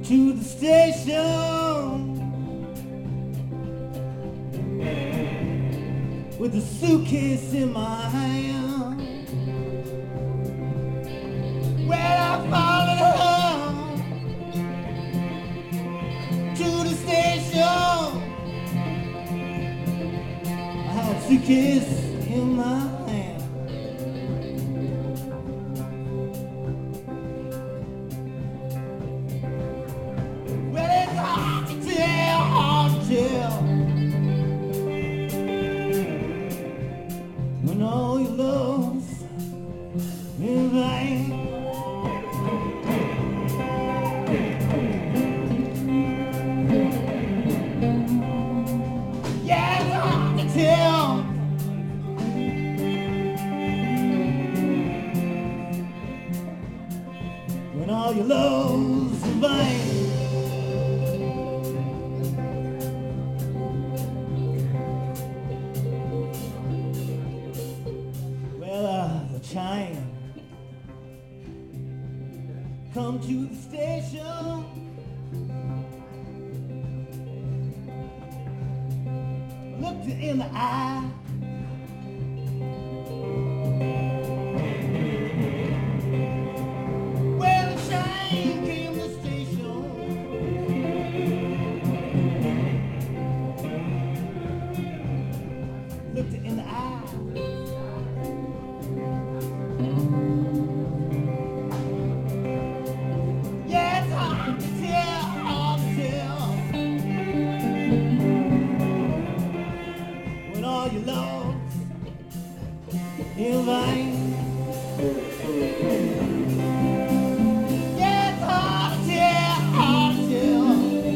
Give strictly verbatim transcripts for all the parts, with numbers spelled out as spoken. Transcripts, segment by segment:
to the station with a suitcase in my hand. Well, I followed her to the station. I had a suitcase in my hand. Well, it's hard to tell, hard to tell when all your love's in vain. Yeah, it's hard to tell when all your love's in vain. Well, uh, the train come to the station. Looked her in the eye. Well, the train came to the station. Looked her in the eye. Yeah, it's hard to tell, hard to tell when all your love's in vain. Yeah, it's hard to tell, hard to tell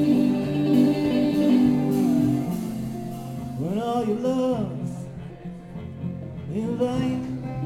when all your love's in vain.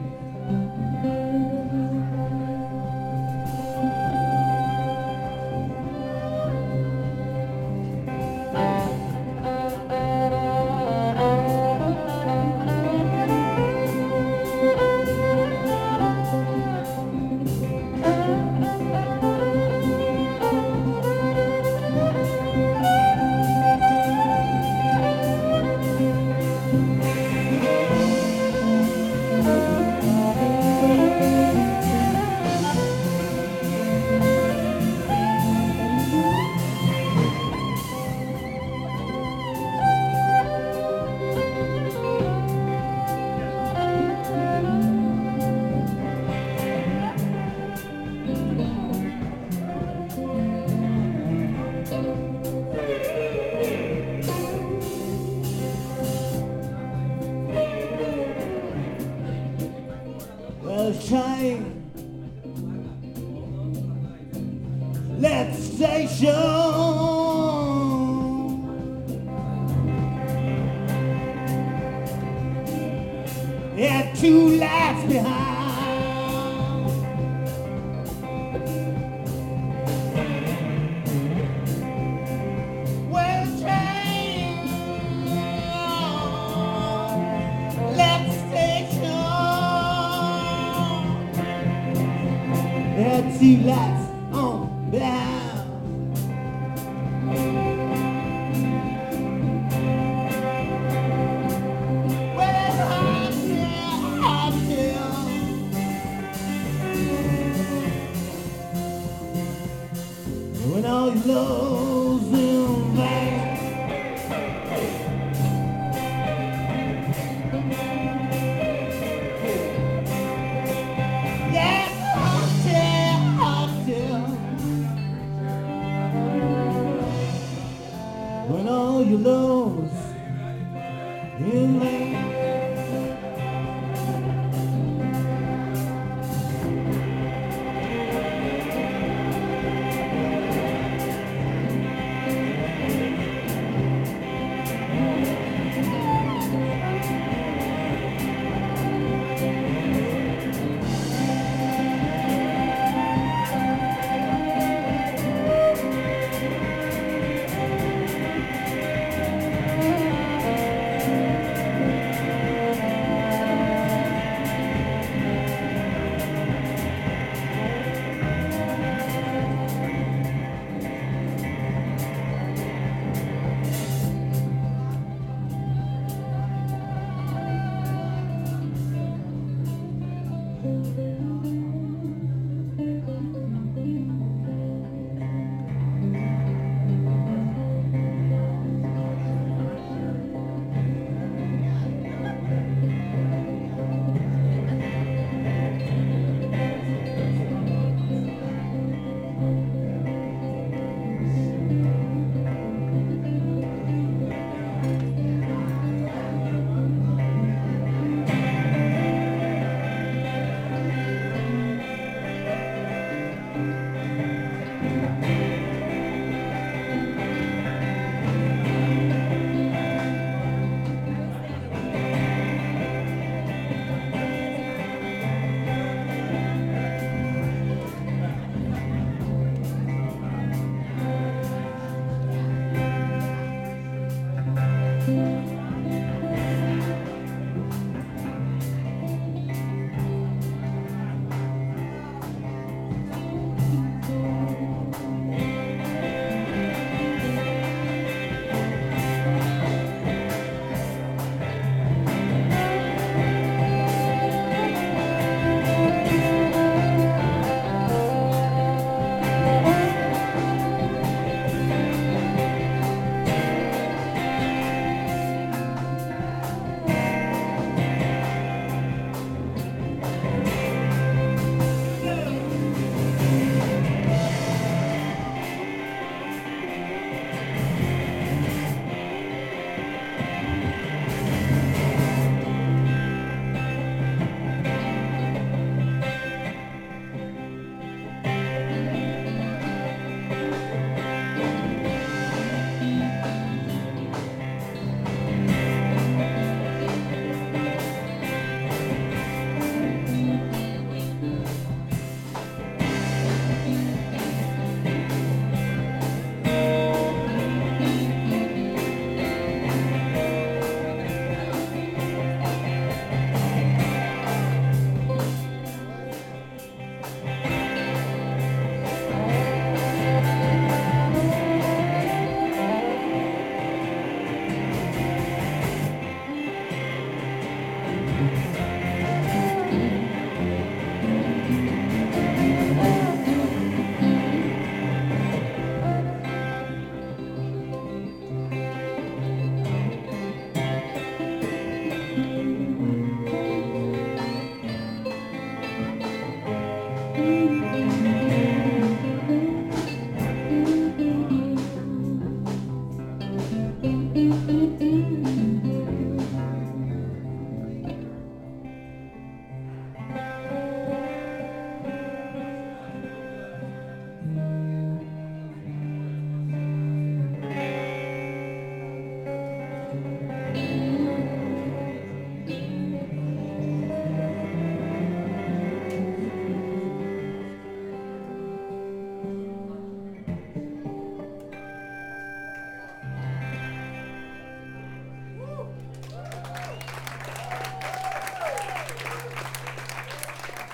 Well, the train left the station. It had two lights behind. Well, the train left the station. It had two lights on behind. Well, it's hard to tell, hard to tell when all your love's in vain. Yeah, it's hard to tell, hard to tell when all your love's in vain.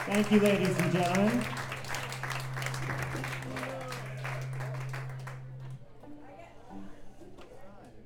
Thank you, ladies and gentlemen.